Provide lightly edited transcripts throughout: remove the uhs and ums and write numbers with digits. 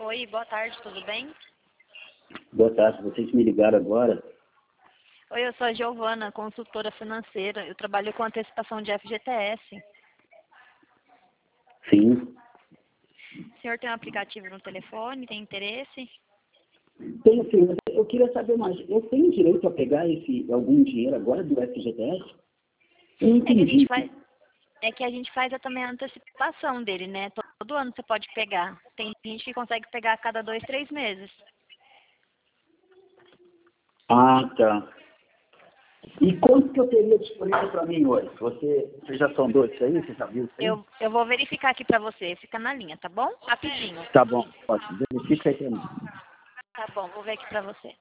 Oi, boa tarde, tudo bem? Boa tarde, vocês me ligaram agora? Oi, eu sou a Giovana, consultora financeira. Eu trabalho com antecipação de FGTS. Sim. O senhor tem um aplicativo no telefone? Tem interesse? Tenho sim, mas eu queria saber mais. Eu tenho direito a pegar algum dinheiro agora do FGTS? Eu não É que a entendi. gente faz, também a antecipação dele, né? Todo ano você pode pegar. Tem gente que consegue pegar a cada 2, 3 meses. Ah, tá. E quanto que eu teria disponível para mim hoje? Você já sondou isso aí? Você já viu isso aí? Eu vou verificar aqui pra você. Fica na linha, tá bom? Rapidinho. Tá bom, ótimo. Verifica aí para mim. Tá bom, vou ver aqui pra você.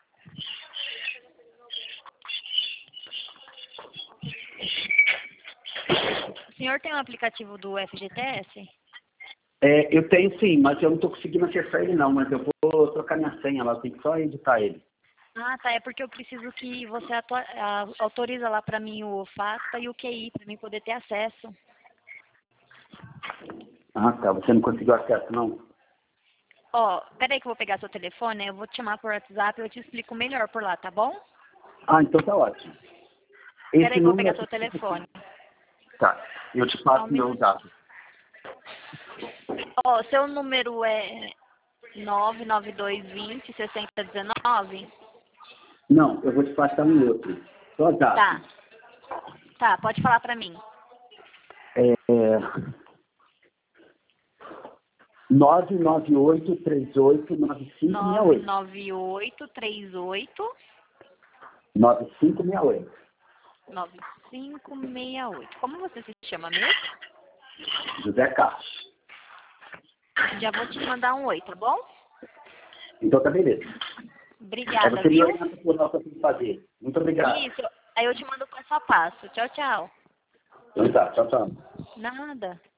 O senhor tem um aplicativo do FGTS? Eu tenho sim, mas eu não estou conseguindo acessar ele não, mas eu vou trocar minha senha lá, eu tenho que só editar ele. Ah, tá. É porque eu preciso que você autoriza lá pra mim o FASPA e o QI pra mim poder ter acesso. Ah, tá. Você não conseguiu acesso não? Ó, peraí que eu vou pegar seu telefone, eu vou te chamar por WhatsApp e eu te explico melhor por lá, tá bom? Ah, então tá ótimo. Peraí Esse que eu vou número pegar é... seu telefone. Tá, eu te Só um passo meu minutinho. dado. Ó, seu número é 99220 6019? Não, eu vou te passar um outro. Só dado. Tá. Tá, pode falar pra mim. É... 998389568. 99838 9568. 9568. Como você se chama mesmo? José Carlos. Já vou te mandar um oi, tá bom? Então tá beleza. Aí Obrigada, você me viu? orienta por lá o que eu tenho que fazer. Muito obrigado. Isso. Aí eu te mando o passo a passo. Tchau, tchau. Então tá, tchau, tchau. Nada.